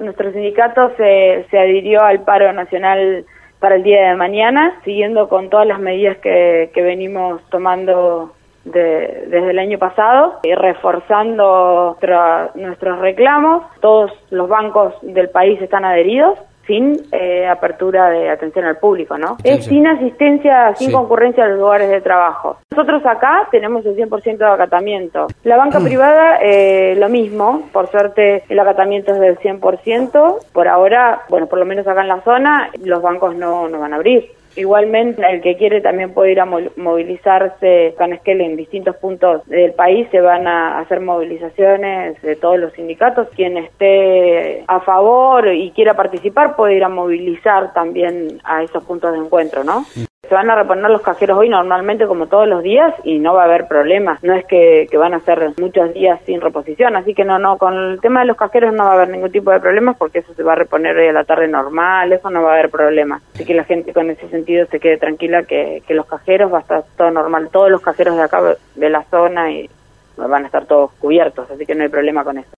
Nuestro sindicato se adhirió al paro nacional para el día de mañana, siguiendo con todas las medidas que venimos tomando desde el año pasado, y reforzando nuestros reclamos. Todos los bancos del país están adheridos, sin apertura de atención al público, ¿no? Sí, es sin asistencia, sin concurrencia a los lugares de trabajo. Nosotros acá tenemos el 100% de acatamiento. La banca privada, lo mismo. Por suerte, el acatamiento es del 100%. Por ahora, bueno, por lo menos acá en la zona, los bancos no van a abrir. Igualmente, el que quiere también puede ir a movilizarse con Esquel en distintos puntos del país. Se van a hacer movilizaciones de todos los sindicatos. Quien esté a favor y quiera participar puede ir a movilizar también a esos puntos de encuentro, ¿no? Se van a reponer los cajeros hoy normalmente como todos los días y no va a haber problemas. No es que van a ser muchos días sin reposición, así que no, con el tema de los cajeros no va a haber ningún tipo de problemas porque eso se va a reponer hoy a la tarde normal, eso no va a haber problemas. Así que la gente con ese sentido se quede tranquila que los cajeros va a estar todo normal. Todos los cajeros de acá de la zona y van a estar todos cubiertos, así que no hay problema con eso.